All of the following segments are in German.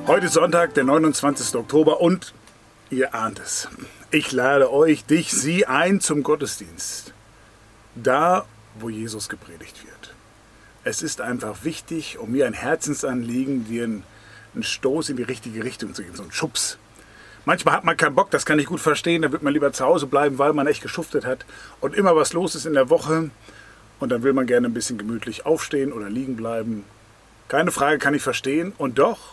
Heute ist Sonntag, der 29. Oktober und ihr ahnt es. Ich lade euch, dich, sie ein zum Gottesdienst. Da, wo Jesus gepredigt wird. Es ist einfach wichtig, um mir ein Herzensanliegen, dir einen Stoß in die richtige Richtung zu geben, so einen Schubs. Manchmal hat man keinen Bock, das kann ich gut verstehen, da wird man lieber zu Hause bleiben, weil man echt geschuftet hat und immer was los ist in der Woche und dann will man gerne ein bisschen gemütlich aufstehen oder liegen bleiben. Keine Frage, kann ich verstehen. Und doch,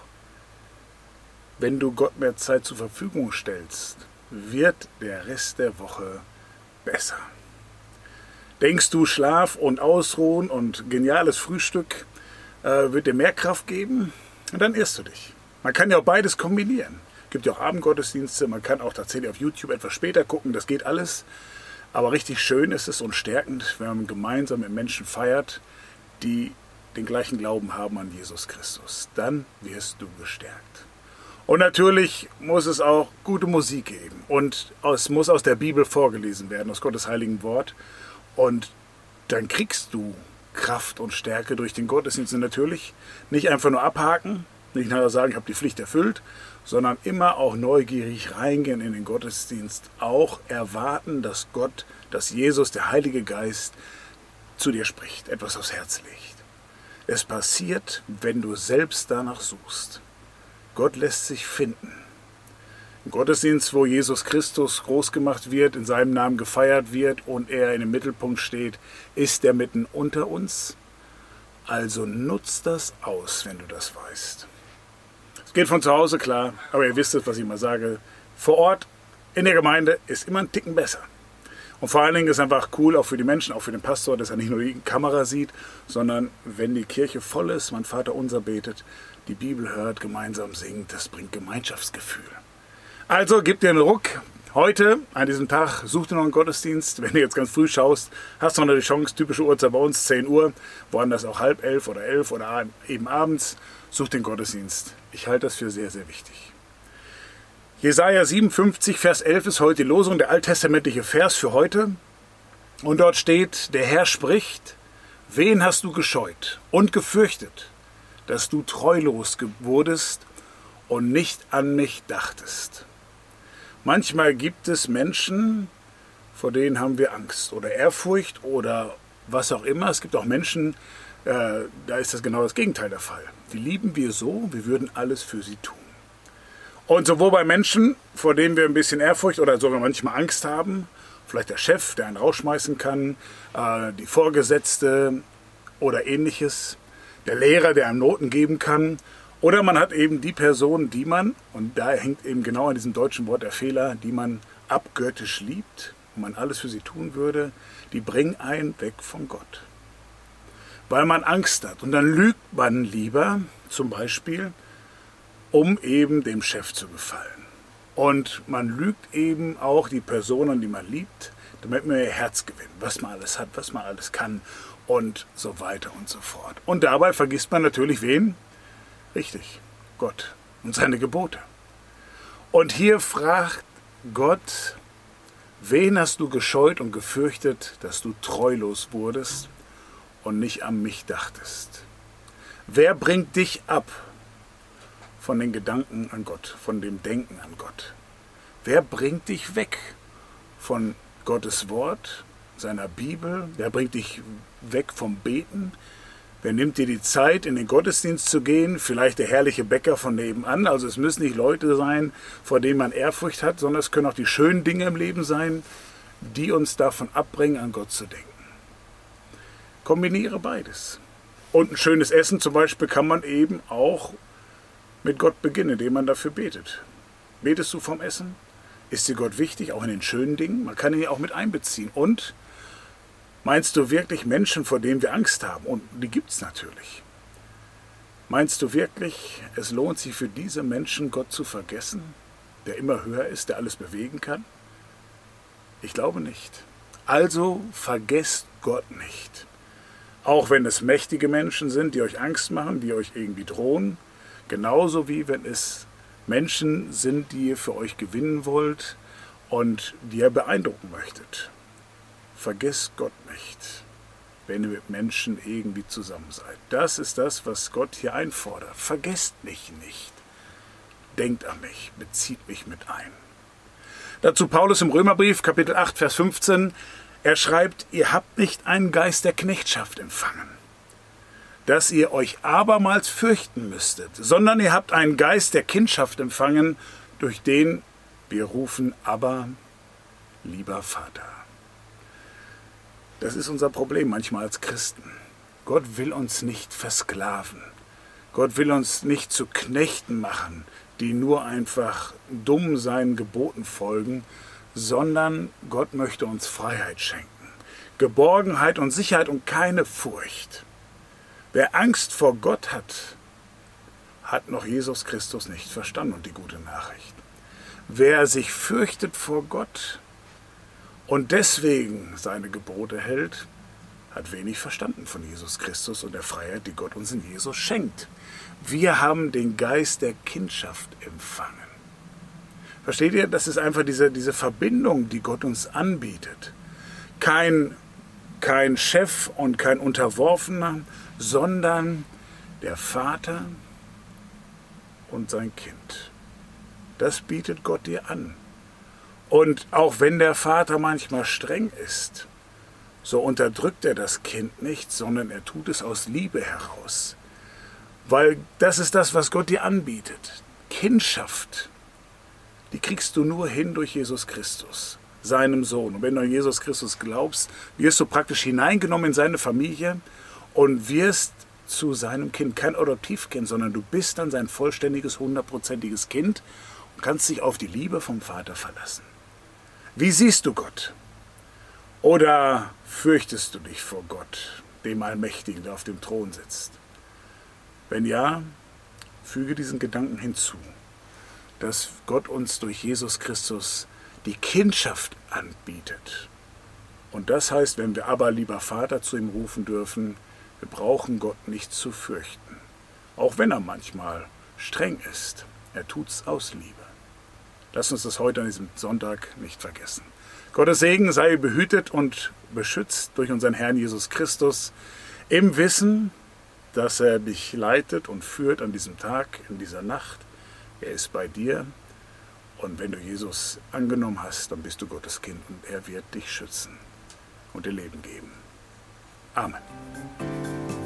wenn du Gott mehr Zeit zur Verfügung stellst, wird der Rest der Woche besser. Denkst du, Schlaf und Ausruhen und geniales Frühstück wird dir mehr Kraft geben? Und dann irrst du dich. Man kann ja auch beides kombinieren. Es gibt ja auch Abendgottesdienste, man kann auch tatsächlich auf YouTube etwas später gucken, das geht alles. Aber richtig schön ist es und stärkend, wenn man gemeinsam mit Menschen feiert, die den gleichen Glauben haben an Jesus Christus. Dann wirst du gestärkt. Und natürlich muss es auch gute Musik geben. Und es muss aus der Bibel vorgelesen werden, aus Gottes heiligen Wort. Und dann kriegst du Kraft und Stärke durch den Gottesdienst. Und natürlich nicht einfach nur abhaken, nicht nachher sagen, ich habe die Pflicht erfüllt, sondern immer auch neugierig reingehen in den Gottesdienst. Auch erwarten, dass Jesus, der Heilige Geist, zu dir spricht, etwas aufs Herz legt. Es passiert, wenn du selbst danach suchst. Gott lässt sich finden. Im Gottesdienst, wo Jesus Christus groß gemacht wird, in seinem Namen gefeiert wird und er in dem Mittelpunkt steht, ist er mitten unter uns. Also nutzt das aus, wenn du das weißt. Es geht von zu Hause, klar, aber ihr wisst es, was ich immer sage. Vor Ort, in der Gemeinde, ist immer ein Ticken besser. Und vor allen Dingen ist es einfach cool, auch für die Menschen, auch für den Pastor, dass er nicht nur die Kamera sieht, sondern wenn die Kirche voll ist, mein Vater unser betet, die Bibel hört, gemeinsam singt, das bringt Gemeinschaftsgefühl. Also gib dir einen Ruck. Heute, an diesem Tag, such dir noch einen Gottesdienst. Wenn du jetzt ganz früh schaust, hast du noch die Chance, typische Uhrzeit bei uns, 10 Uhr, woanders auch 10:30 oder 11 oder eben abends. Such den Gottesdienst. Ich halte das für sehr, sehr wichtig. Jesaja 57, Vers 11 ist heute die Losung, der alttestamentliche Vers für heute. Und dort steht, der Herr spricht, wen hast du gescheut und gefürchtet, dass du treulos wurdest und nicht an mich dachtest. Manchmal gibt es Menschen, vor denen haben wir Angst oder Ehrfurcht oder was auch immer. Es gibt auch Menschen, da ist das genau das Gegenteil der Fall. Die lieben wir so, wir würden alles für sie tun. Und sowohl bei Menschen, vor denen wir ein bisschen Ehrfurcht oder sogar manchmal Angst haben, vielleicht der Chef, der einen rausschmeißen kann, die Vorgesetzte oder ähnliches, der Lehrer, der einem Noten geben kann, oder man hat eben die Person, die man, und da hängt eben genau an diesem deutschen Wort der Fehler, die man abgöttisch liebt und man alles für sie tun würde, die bringen einen weg von Gott. Weil man Angst hat. Und dann lügt man lieber, zum Beispiel, um eben dem Chef zu gefallen. Und man lügt eben auch die Personen, die man liebt, damit man ihr Herz gewinnt, was man alles hat, was man alles kann und so weiter und so fort. Und dabei vergisst man natürlich wen? Richtig, Gott und seine Gebote. Und hier fragt Gott, wen hast du gescheut und gefürchtet, dass du treulos wurdest und nicht an mich dachtest? Wer bringt dich ab von den Gedanken an Gott, von dem Denken an Gott? Wer bringt dich weg von Gottes Wort, seiner Bibel? Wer bringt dich weg vom Beten? Wer nimmt dir die Zeit, in den Gottesdienst zu gehen? Vielleicht der herrliche Bäcker von nebenan. Also es müssen nicht Leute sein, vor denen man Ehrfurcht hat, sondern es können auch die schönen Dinge im Leben sein, die uns davon abbringen, an Gott zu denken. Kombiniere beides. Und ein schönes Essen zum Beispiel kann man eben auch mit Gott beginnen, indem man dafür betet. Betest du vom Essen? Ist dir Gott wichtig, auch in den schönen Dingen? Man kann ihn ja auch mit einbeziehen. Und meinst du wirklich Menschen, vor denen wir Angst haben? Und die gibt es natürlich. Meinst du wirklich, es lohnt sich für diese Menschen, Gott zu vergessen, der immer höher ist, der alles bewegen kann? Ich glaube nicht. Also vergesst Gott nicht. Auch wenn es mächtige Menschen sind, die euch Angst machen, die euch irgendwie drohen, genauso wie wenn es Menschen sind, die ihr für euch gewinnen wollt und die ihr beeindrucken möchtet. Vergesst Gott nicht, wenn ihr mit Menschen irgendwie zusammen seid. Das ist das, was Gott hier einfordert. Vergesst mich nicht. denkt an mich, bezieht mich mit ein. Dazu Paulus im Römerbrief, Kapitel 8, Vers 15. Er schreibt, ihr habt nicht einen Geist der Knechtschaft empfangen, dass ihr euch abermals fürchten müsstet, sondern ihr habt einen Geist der Kindschaft empfangen, durch den wir rufen, aber lieber Vater. Das ist unser Problem manchmal als Christen. Gott will uns nicht versklaven. Gott will uns nicht zu Knechten machen, die nur einfach dumm seinen Geboten folgen, sondern Gott möchte uns Freiheit schenken. Geborgenheit und Sicherheit und keine Furcht. Wer Angst vor Gott hat, hat noch Jesus Christus nicht verstanden und die gute Nachricht. Wer sich fürchtet vor Gott und deswegen seine Gebote hält, hat wenig verstanden von Jesus Christus und der Freiheit, die Gott uns in Jesus schenkt. Wir haben den Geist der Kindschaft empfangen. Versteht ihr? Das ist einfach diese Verbindung, die Gott uns anbietet. Kein Chef und kein Unterworfener, sondern der Vater und sein Kind. Das bietet Gott dir an. Und auch wenn der Vater manchmal streng ist, so unterdrückt er das Kind nicht, sondern er tut es aus Liebe heraus. Weil das ist das, was Gott dir anbietet. Kindschaft, die kriegst du nur hin durch Jesus Christus, seinem Sohn. Und wenn du an Jesus Christus glaubst, wirst du praktisch hineingenommen in seine Familie und wirst zu seinem Kind, kein Adoptivkind, sondern du bist dann sein vollständiges, 100%iges Kind und kannst dich auf die Liebe vom Vater verlassen. Wie siehst du Gott? Oder fürchtest du dich vor Gott, dem Allmächtigen, der auf dem Thron sitzt? Wenn ja, füge diesen Gedanken hinzu, dass Gott uns durch Jesus Christus die Kindschaft anbietet. Und das heißt, wenn wir aber lieber Vater zu ihm rufen dürfen, wir brauchen Gott nicht zu fürchten. Auch wenn er manchmal streng ist, er tut's aus Liebe. Lass uns das heute an diesem Sonntag nicht vergessen. Gottes Segen sei behütet und beschützt durch unseren Herrn Jesus Christus im Wissen, dass er dich leitet und führt an diesem Tag, in dieser Nacht. Er ist bei dir und wenn du Jesus angenommen hast, dann bist du Gottes Kind und er wird dich schützen und dir Leben geben. Amen.